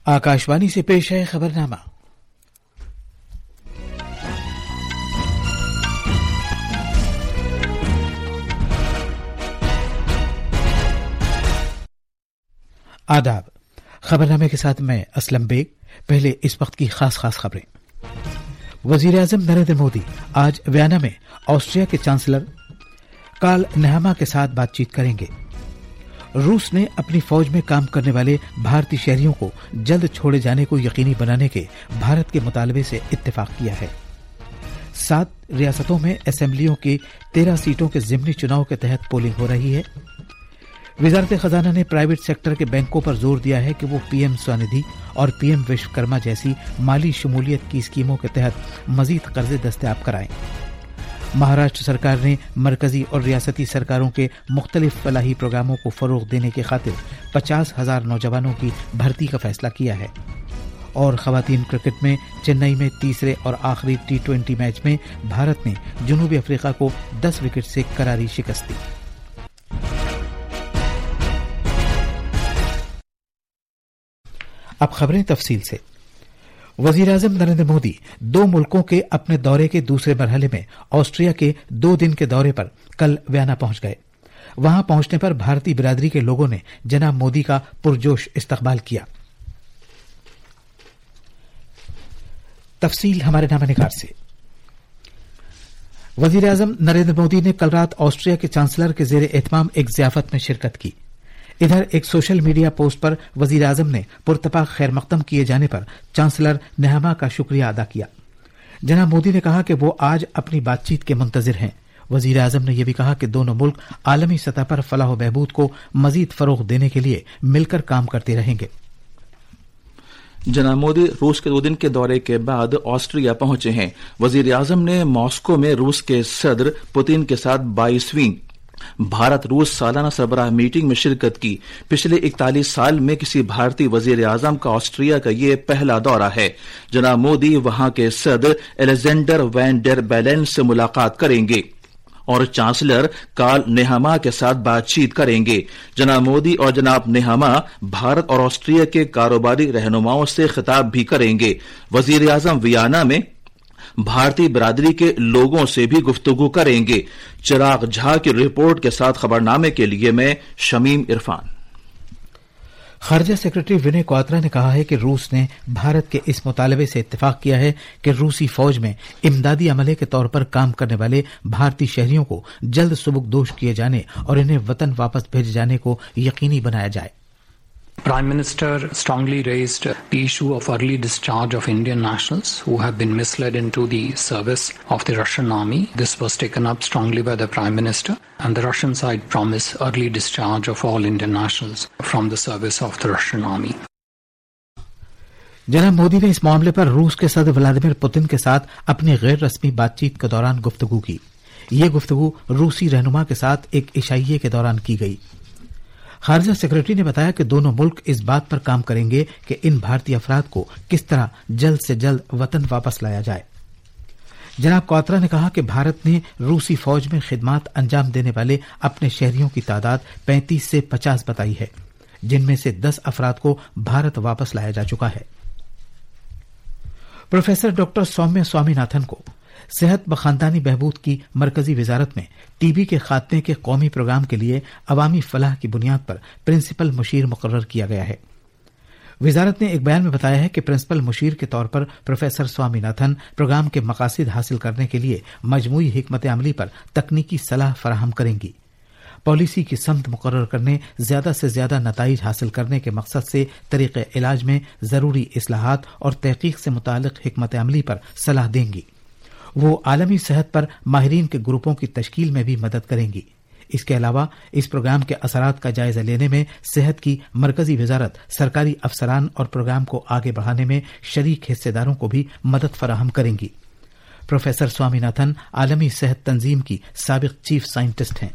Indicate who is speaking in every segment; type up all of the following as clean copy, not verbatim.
Speaker 1: आकाशवाणी से पेश है खबरनामा। आदाब। खबरनामे के साथ मैं असलम बेग। पहले इस वक्त की खास खबरें। वजीर आजम नरेंद्र मोदी आज वियना में ऑस्ट्रिया के चांसलर कार्ल नेहामा के साथ बातचीत करेंगे। रूस ने अपनी फौज में काम करने वाले भारतीय शहरियों को जल्द छोड़े जाने को यकीनी बनाने के भारत के मुतालबे से इत्तेफाक किया है। 7 रियासतों में असेंबलियों की 13 सीटों के ज़िमनी चुनाव के तहत पोलिंग हो रही है। वजारत खजाना ने प्राइवेट सेक्टर के बैंकों पर जोर दिया है कि वो पीएम स्वनिधि और पीएम विश्वकर्मा जैसी माली शमूलियत की स्कीमों के तहत मजीद कर्जे दस्तयाब कराएं। महाराष्ट्र सरकार ने मरकजी और रियासती सरकारों के मुख्तलिफ फलाही प्रोग्रामों को फरोग देने की खातिर 50,000 नौजवानों की भर्ती का फैसला किया है। और खवातीन क्रिकेट में चेन्नई में तीसरे और आखिरी T20 मैच में भारत ने जनूबी अफ्रीका को 10 विकेट से करारी शिकस्त दी। अब खबरें तफसील से। वजीर आजम नरेंद्र मोदी 2 मुल्कों के अपने दौरे के दूसरे मरहले में ऑस्ट्रिया के 2 दिन के दौरे पर कल वियना पहुंच गए। वहां पहुंचने पर भारतीय बिरादरी के लोगों ने जनाब मोदी का पुरजोश इस्तकबाल किया। तफसील हमारे नामानिगार से। वजीर आजम नरेंद्र मोदी ने कल रात ऑस्ट्रिया के चांसलर के जेर एहतमाम एक ज़ियाफत में शिरकत की। इधर एक सोशल मीडिया पोस्ट पर वजीर आजम ने पुरतपाक खैर मकदम किए जाने पर चांसलर नेहामा का शुक्रिया अदा किया। जनाब मोदी ने कहा कि वो आज अपनी बातचीत के मुंतजिर हैं। वजीर आजम ने यह भी कहा कि दोनों मुल्क आलमी सतह पर फलाह बहबूद को मजीद फरोग देने के लिए मिलकर काम करते रहेंगे।
Speaker 2: जनाब मोदी रूस के 2 दिन के दौरे के बाद ऑस्ट्रिया पहुंचे हैं। वजीर आजम ने मॉस्को में रूस के सदर पुतिन के साथ 22वीं भारत रूस सालाना सरबराह मीटिंग में शिरकत की। पिछले 41 साल में किसी भारतीय वजीर आजम का ऑस्ट्रिया का ये पहला दौरा है। जनाब मोदी वहां के सदर एलेक्जेंडर वैन डेर बेलेन से मुलाकात करेंगे और चांसलर कार्ल नेहामा के साथ बातचीत करेंगे। जनाब मोदी और जनाब नेहामा भारत और ऑस्ट्रिया के कारोबारी रहनुमाओं से खिताब भी करेंगे। वजीर आजम वियना में भारतीय बिरादरी के लोगों से भी गुफ्तगू करेंगे। चिराग झा की रिपोर्ट के साथ खबरनामे के लिए मैं शमीम इरफान।
Speaker 1: खारजा सेक्रेटरी विनय क्वात्रा ने कहा है कि रूस ने भारत के इस मुतालबे से इत्तेफाक किया है कि रूसी फौज में इमदादी अमले के तौर पर काम करने वाले भारतीय शहरियों को जल्द सुबुकदोश किए जाने और इन्हें वतन वापस भेजे जाने को यकीनी बनाया जाए।
Speaker 3: Prime Minister strongly raised the issue of early discharge of Indian nationals who have been misled into the service of the Russian army. This was taken up strongly by the Prime Minister, and the Russian side promised early discharge of all Indian nationals from the service of the Russian army.
Speaker 1: जनाब मोदी ने इस मामले पर रूस के सदर Vladimir Putin के साथ अपनी गैर रस्मी बातचीत के दौरान गुफ्तगू की। ये गुफ्तगू रूसी रहनुमा के साथ एक इशाइये के दौरान की गई। खारजा सेक्रेटरी ने बताया कि दोनों मुल्क इस बात पर काम करेंगे कि इन भारतीय अफराद को किस तरह जल्द से जल्द वतन वापस लाया जाए। जनाब क्वात्रा ने कहा कि भारत ने रूसी फौज में खिदमात अंजाम देने वाले अपने शहरियों की तादाद 35 से 50 बताई है, जिनमें से 10 अफराद को भारत वापस लाया जा चुका है। प्रोफेसर डॉक्टर सौम्या स्वामीनाथन को सेहत व खानदानी बहबूद की मरकजी वजारत में टीबी के खात्मे के कौमी प्रोग्राम के लिए अवामी फलाह की बुनियाद पर प्रिंसिपल मुशीर मुकर्रर किया गया है। वजारत ने एक बयान में बताया है कि प्रिंसिपल मुशीर के तौर पर प्रोफेसर स्वामीनाथन प्रोग्राम के मकासद हासिल करने के लिए मजमूई हिकमत अमली पर तकनीकी सलाह फराहम करेंगी। पॉलिसी की समत मुकर्रर करने, ज्यादा से ज्यादा नताइज हासिल करने के मकसद से तरीक़े इलाज में जरूरी इस्लाहात और तहकीक से मुतालिक हिकमत अमली पर सलाह देंगी। वो आलमी सेहत पर माहिरीन के ग्रुपों की तश्कील में भी मदद करेंगी। इसके अलावा इस प्रोग्राम के असरात का जायजा लेने में सेहत की मरकजी वजारत सरकारी अफसरान और प्रोग्राम को आगे बढ़ाने में शरीक हिस्सेदारों को भी मदद फराहम करेंगी। प्रोफेसर स्वामीनाथन आलमी सेहत तंजीम की साबिक चीफ साइंटिस्ट हैं।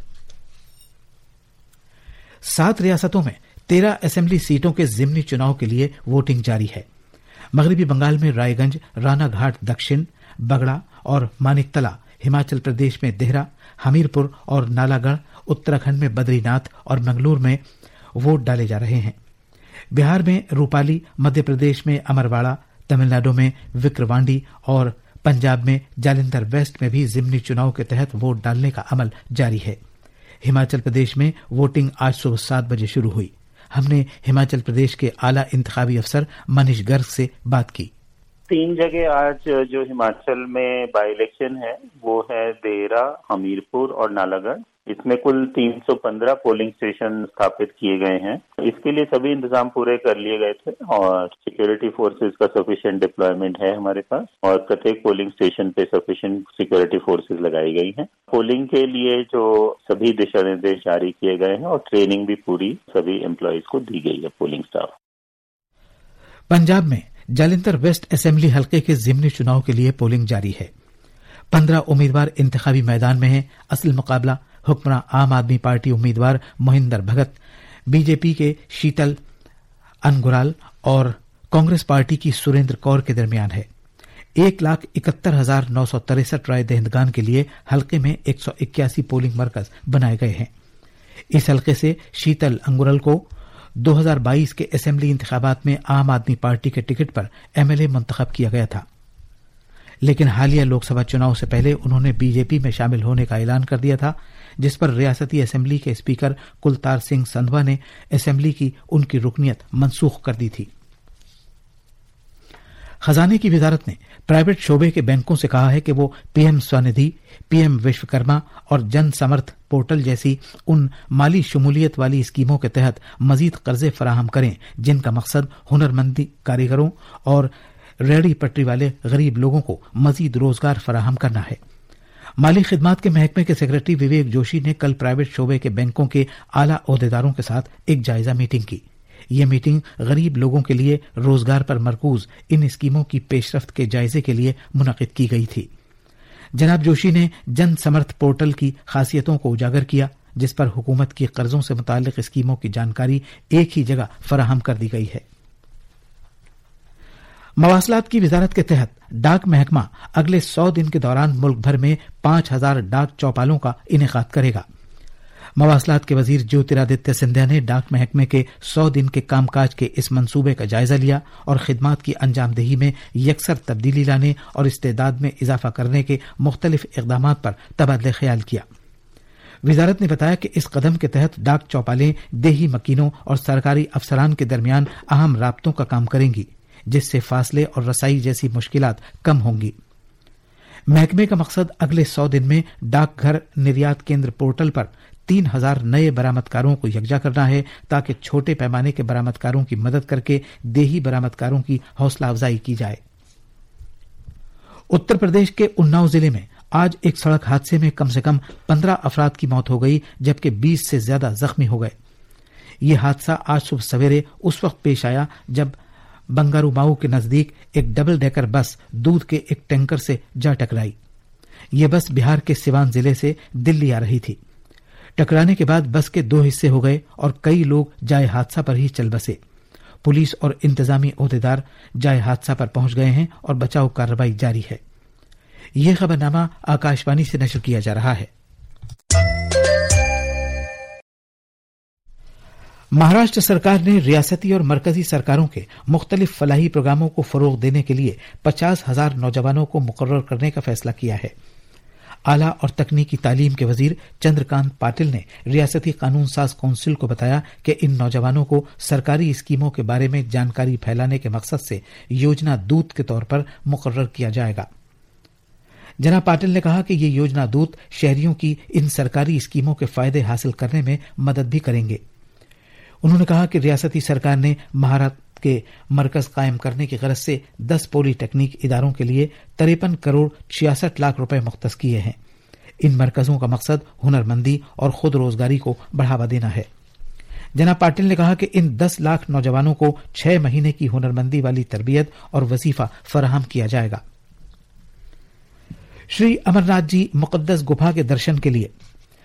Speaker 1: 7 रियासतों में 13 असेंबली सीटों के ज़िमनी चुनाव के लिए वोटिंग जारी है। मगरबी बंगाल में रायगंज, रानाघाट दक्षिण, बगड़ा और मानिकतला, हिमाचल प्रदेश में देहरा, हमीरपुर और नालागढ़, उत्तराखंड में बद्रीनाथ और मंगलूर में वोट डाले जा रहे हैं। बिहार में रूपाली, मध्य प्रदेश में अमरवाड़ा, तमिलनाडु में विक्रवांडी और पंजाब में जालंधर वेस्ट में भी जिमनी चुनाव के तहत वोट डालने का अमल जारी है। हिमाचल प्रदेश में वोटिंग आज सुबह 7 बजे शुरू हुई। हमने हिमाचल प्रदेश के आला इंतखाबी अफसर मनीष गर्ग से बात की।
Speaker 4: 3 जगह आज जो हिमाचल में बाई इलेक्शन है वो है देहरा, हमीरपुर और नालागढ़। इसमें कुल 315 पोलिंग स्टेशन स्थापित किए गए हैं। इसके लिए सभी इंतजाम पूरे कर लिए गए थे और सिक्योरिटी फोर्सेस का सफिशिएंट डिप्लॉयमेंट है हमारे पास और प्रत्येक पोलिंग स्टेशन पे सफिशिएंट सिक्योरिटी फोर्सेस लगाई गई हैं। पोलिंग के लिए जो सभी दिशा निर्देश जारी किए गए हैं और ट्रेनिंग भी पूरी सभी एम्प्लॉयज को दी गई है पोलिंग स्टाफ।
Speaker 1: पंजाब में जालंधर वेस्ट असेंबली हलके के जिमनी चुनाव के लिए पोलिंग जारी है। 15 उम्मीदवार इंतखाबी मैदान में हैं। असल मुकाबला हुक्मरान आम आदमी पार्टी उम्मीदवार मोहिंदर भगत, बीजेपी के शीतल अनगुराल और कांग्रेस पार्टी की सुरेंद्र कौर के दरमियान है। 1,71,963 राय दहिंदगान के लिए हलके में 181 पोलिंग मरकज बनाए गए हैं। इस हलके से शीतल अंगुरल को 2022 के असेंबली इंतखाबात में आम आदमी पार्टी के टिकट पर एमएलए मुंतखब किया गया था, लेकिन हालिया लोकसभा चुनाव से पहले उन्होंने बीजेपी में शामिल होने का ऐलान कर दिया था, जिस पर रियासती असेंबली के स्पीकर कुलतार सिंह संधवा ने असेंबली की उनकी रुकनियत मनसूख कर दी थी। खजाने की वजारत ने प्राइवेट शोबे के बैंकों से कहा है कि वो पीएम स्वनिधि, पीएम विश्वकर्मा और जन समर्थ पोर्टल जैसी उन माली शमूलियत वाली स्कीमों के तहत मजीद कर्जे फराहम करें जिनका मकसद हुनरमंदी कारीगरों और रेहड़ी पटरी वाले गरीब लोगों को मजीद रोजगार फराहम करना है। माली खिदमात के महकमे के सेक्रेटरी विवेक जोशी ने कल प्राइवेट शोबे के बैंकों के आला ओहदेदारों के साथ एक जायजा मीटिंग की। यह मीटिंग गरीब लोगों के लिए रोजगार पर मरकूज इन स्कीमों की पेशरफ्त के जायजे के लिए मुनक़िद की गई थी। जनाब जोशी ने जन समर्थ पोर्टल की खासियतों को उजागर किया, जिस पर हुकूमत की कर्जों से मुताल्लिक स्कीमों की जानकारी एक ही जगह फराहम कर दी गई है। मवासलात की वजारत के तहत डाक महकमा अगले 100 दिन के दौरान मुल्क भर में 5,000 डाक चौपालों का इनेकाद करेगा। मवासलात के वजीर ज्योतिरादित्य सिंधिया ने डाक महकमे के 100 दिन के कामकाज के इस मंसूबे का जायजा लिया और खिदमात की अंजामदेही में यकसर तब्दीली लाने और इस्तेदाद में इजाफा करने के मुख्तलिफ इक़दामात पर तबादले ख्याल किया। वजारत ने बताया कि इस कदम के तहत डाक चौपालें देही मकीनों और सरकारी अफसरान के दरमियान अहम राब्तों का काम करेंगी, जिससे फासले और रसाई जैसी मुश्किलात कम होंगी। महकमे का मकसद अगले 100 दिन में डाकघर निर्यात केंद्र पोर्टल पर 3,000 नए बरामदकारों को यकजा करना है, ताकि छोटे पैमाने के बरामदकारों की मदद करके देही बरामदकारों की हौसला अफजाई की जाए। उत्तर प्रदेश के उन्नाव जिले में आज एक सड़क हादसे में कम से कम 15 अफराद की मौत हो गई, जबकि 20 से ज्यादा जख्मी हो गए। यह हादसा आज सुबह सवेरे उस वक्त पेश आया जब बंगारूमाऊ के नजदीक एक डबल डेकर बस दूध के एक टैंकर से जा टकराई। यह बस बिहार के सिवान जिले से दिल्ली आ रही थी। टकराने के बाद बस के 2 हिस्से हो गए और कई लोग जाए हादसा पर ही चल बसे। पुलिस और इंतजामी ओहदेदार जाए हादसा पर पहुंच गए हैं और बचाव कार्रवाई जारी है। यह खबरनामा आकाशवाणी से नशर किया जा रहा है। महाराष्ट्र सरकार ने रियासती और मरकजी सरकारों के मुख्तलिफ फलाही प्रोग्रामों को फरोग देने के लिए 50,000 नौजवानों को मुकर्रर करने का फैसला किया है। आला और तकनीकी तालीम के वजीर चंद्रकांत पाटिल ने रियासती कानून साज काउंसिल को बताया कि इन नौजवानों को सरकारी स्कीमों के बारे में जानकारी फैलाने के मकसद से योजना दूत के तौर पर मुकर्रर किया जाएगा। जनाब पाटिल ने कहा कि ये योजना दूत शहरियों की इन सरकारी स्कीमों के फायदे हासिल करने में मदद भी करेंगे। उन्होंने कहा कि रियासती सरकार ने महारात के मरकज कायम करने की गरज से 10 पॉलीटेक्निक इदारों के लिए 53 करोड़ 66 लाख रुपए मुख्तस किए हैं। इन मरकजों का मकसद हुनरमंदी और खुद रोजगारी को बढ़ावा देना है। जनाब पाटिल ने कहा कि इन 10 लाख नौजवानों को 6 महीने की हुनरमंदी वाली तरबियत और वजीफा फराहम किया जाएगा। श्री अमरनाथ जी मुकद्दस गुफा के दर्शन के लिए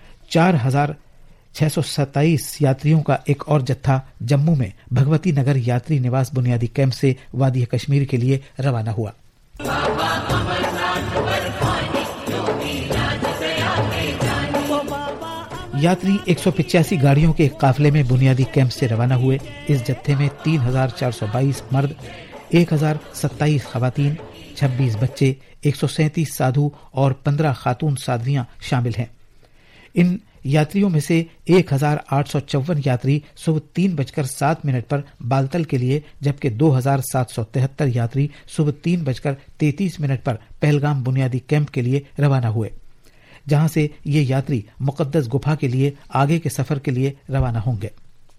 Speaker 1: 4,627 यात्रियों का एक और जत्था जम्मू में भगवती नगर यात्री निवास बुनियादी कैंप से वादी कश्मीर के लिए रवाना हुआ। यात्री 185 गाड़ियों के एक काफिले में बुनियादी कैंप से रवाना हुए। इस जत्थे में 3,422 मर्द, 1,027 खवातीन, 26 बच्चे, 137 साधु और 15 खातून साध्वियां शामिल हैं। इन यात्रियों में से 1,854 यात्री सुबह 3:07 पर बालतल के लिए, जबकि 2,773 यात्री सुबह 3:33 पर पहलगाम बुनियादी कैंप के लिए रवाना हुए, जहां से ये यात्री मुकद्दस गुफा के लिए आगे के सफर के लिए रवाना होंगे।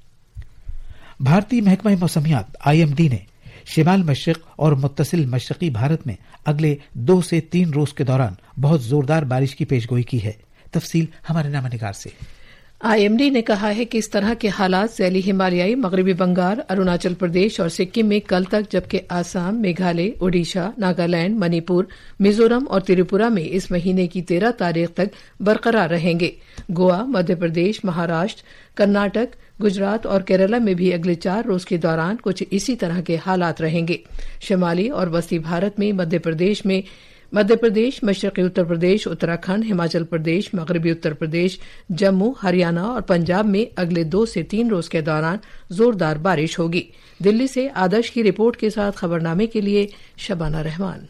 Speaker 1: भारतीय महकमा मौसमियात IMD ने शिमाल मशरिक और मुत्तसिल मशरकी भारत में अगले 2 से 3 रोज के दौरान बहुत जोरदार बारिश की पेशगोई की है। तफसील हमारे नामानिगार से।
Speaker 5: IMD ने कहा है कि इस तरह के हालात ज़ैली हिमालयाई, मगरबी बंगाल, अरुणाचल प्रदेश और सिक्किम में कल तक, जबकि आसाम, मेघालय, ओडिशा, नागालैंड, मणिपुर, मिजोरम और त्रिपुरा में इस महीने की 13 तारीख तक बरकरार रहेंगे। गोवा, मध्य प्रदेश, महाराष्ट्र, कर्नाटक, गुजरात और केरला में भी अगले 4 रोज के दौरान कुछ इसी तरह के हालात रहेंगे। शिमाली और वस्ती भारत में मध्य प्रदेश, मशरकी उत्तर प्रदेश, उत्तराखंड, हिमाचल प्रदेश, मगरबी उत्तर प्रदेश, जम्मू, हरियाणा और पंजाब में अगले 2 से 3 रोज के दौरान जोरदार बारिश होगी। दिल्ली से आदर्श की रिपोर्ट के साथ खबरनामे के लिए शबाना रहमान।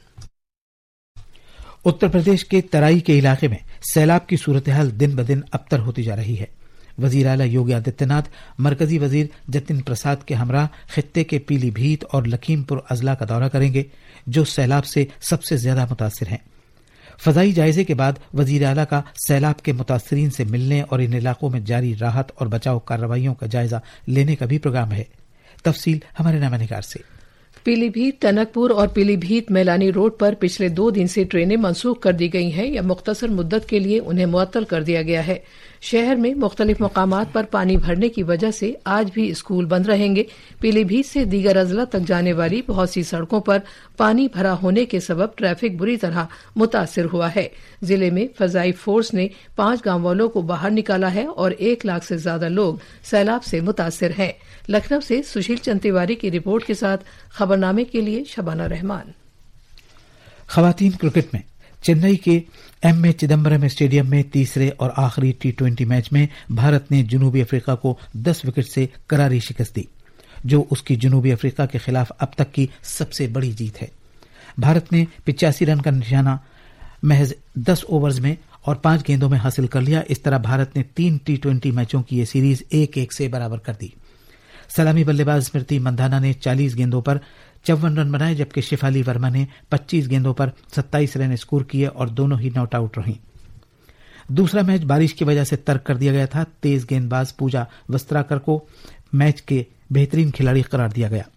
Speaker 1: उत्तर प्रदेश के तराई के इलाके में सैलाब की सूरत-ए-हाल दिन ब दिन अबतर होती जा रही है। वजीर आला योगी आदित्यनाथ मरकजी वजीर जतिन प्रसाद के हमरा खित्ते के पीलीभीत और लखीमपुर अजला का दौरा करेंगे, जो सैलाब से सबसे ज्यादा मुतासिर हैं। फजाई जायजे के बाद वजीर आला का सैलाब के मुतासिरीन से मिलने और इन इलाकों में जारी राहत और बचाव कार्रवाइयों का जायजा लेने का भी प्रोग्राम है। तफसील हमारे नामानिगार से।
Speaker 5: पीलीभीत, टनकपुर और पीलीभीत मैलानी रोड पर पिछले 2 दिन से ट्रेनें मनसूख कर दी गई हैं या मुख्तसर मुद्दत के लिए उन्हें मुअत्तल कर दिया गया है। शहर में मुख्तलिफ मकामात पर पानी भरने की वजह से आज भी स्कूल बंद रहेंगे। पीलीभीत से दीगर अजला तक जाने वाली बहुत सी सड़कों पर पानी भरा होने के सबब ट्रैफिक बुरी तरह मुतासिर हुआ है। जिले में फजाई फोर्स ने 5 गांव वालों को बाहर निकाला है और 1 लाख से ज्यादा लोग सैलाब से मुतासिर हैं। लखनऊ से सुशील चंद तिवारी की रिपोर्ट के साथ खबरनामे के लिए शबाना रहमान।
Speaker 1: खवातीन क्रिकेट में चेन्नई के M.A. चिदम्बरम स्टेडियम में तीसरे और आखिरी T20 मैच में भारत ने जनूबी अफ्रीका को 10 विकेट से करारी शिकस्त दी, जो उसकी जनूबी अफ्रीका के खिलाफ अब तक की सबसे बड़ी जीत है। भारत ने 85 रन का निशाना महज 10 ओवर्स में और 5 गेंदों में हासिल कर लिया। इस तरह भारत ने 3 T20 मैचों की ये सीरीज 1-1 से बराबर कर दी। सलामी बल्लेबाज स्मृति मंधाना ने 40 गेंदों पर 54 रन बनाए, जबकि शिफाली वर्मा ने 25 गेंदों पर 27 रन स्कोर किए और दोनों ही नॉट आउट रहीं। दूसरा मैच बारिश की वजह से तर्क कर दिया गया था। तेज गेंदबाज पूजा वस्त्राकर को मैच के बेहतरीन खिलाड़ी करार दिया गया।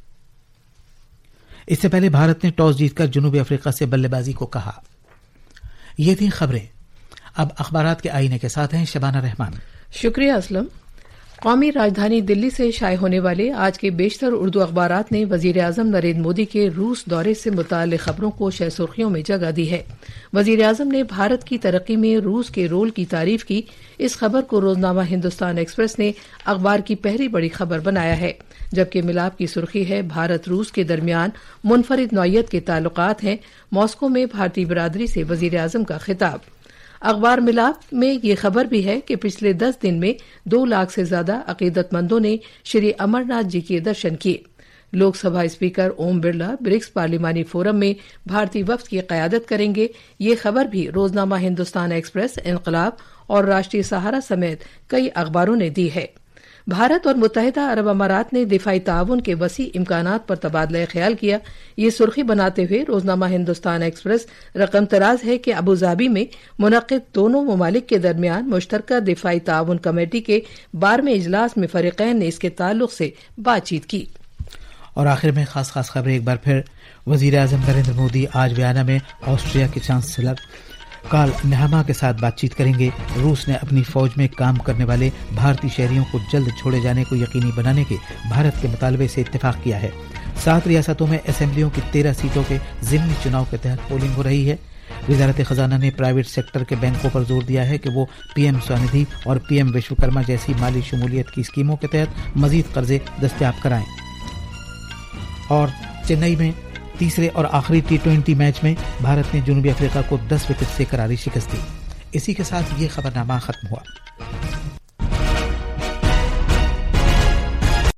Speaker 1: इससे पहले भारत ने टॉस जीतकर जनूबी अफ्रीका से बल्लेबाजी को कहा। ये थी खबरें। अब अखबारात के आईने के साथ हैं शबाना रहमान।
Speaker 5: शुक्रिया असलम। कौमी राजधानी दिल्ली से शाये होने वाले आज के बेशतर उर्दू अखबारात ने वजीर आजम नरेंद्र मोदी के रूस दौरे से मुताल्लिक खबरों को शह सुर्खियों में जगह दी है। वजीर आजम ने भारत की तरक्की में रूस के रोल की तारीफ की। इस खबर को रोजनामा हिंदुस्तान एक्सप्रेस ने अखबार की पहली बड़ी खबर बनाया है, जबकि मिलाप की सुर्खी है भारत रूस के दरमियान मुनफरिद नौयत के ताल्लुकात हैं, मॉस्को में भारतीय बिरादरी से वजीर आजम का खिताब। अखबार मिलाप में ये खबर भी है कि पिछले 10 दिन में 2 लाख से ज्यादा अकीदतमंदों ने श्री अमरनाथ जी के दर्शन किए। लोकसभा स्पीकर ओम बिरला ब्रिक्स पार्लिमानी फोरम में भारतीय वफ्द की क़यादत करेंगे। ये खबर भी रोजनामा हिंदुस्तान एक्सप्रेस, इनकलाब और राष्ट्रीय सहारा समेत कई अखबारों ने दी है। भारत और मुत्तहिदा अरब अमारात ने दिफाई ताउन के वसी इम्कानात पर तबादला ख्याल किया। ये सुर्खी बनाते हुए रोजनामा हिंदुस्तान एक्सप्रेस रकम तराज है कि अबूधाबी में मुनक्किद दोनों ममालिक के दरमियान मुश्तरका दिफाई ताउन कमेटी के 12वें इजलास में फरीकैन ने इसके ताल्लुक से बातचीत की।
Speaker 1: और आखिर में खास खबरें एक बार फिर। वजीर आजम नरेंद्र मोदी आज वियना में ऑस्ट्रिया के चांसलर कार्ल नेहामा के साथ बातचीत करेंगे। रूस ने अपनी फौज में काम करने वाले भारतीय शहरियों को जल्द छोड़े जाने को यकीनी बनाने के भारत के मुतालबे से इत्तेफाक किया है। 7 रियासतों में असेंबलियों की 13 सीटों के ज़िमनी चुनाव के तहत पोलिंग हो रही है। वजारत खजाना ने प्राइवेट सेक्टर के बैंकों पर जोर दिया है कि वो PM स्वनिधि और PM विश्वकर्मा जैसी माली शमूलियत की स्कीमों के तहत मजीद कर्जे दस्तयाब कराएं। और चेन्नई में तीसरे और आखिरी T20 मैच में भारत ने जनूबी अफ्रीका को 10 विकेट से करारी शिकस्त दी। इसी के साथ ये खबरनामा खत्म हुआ।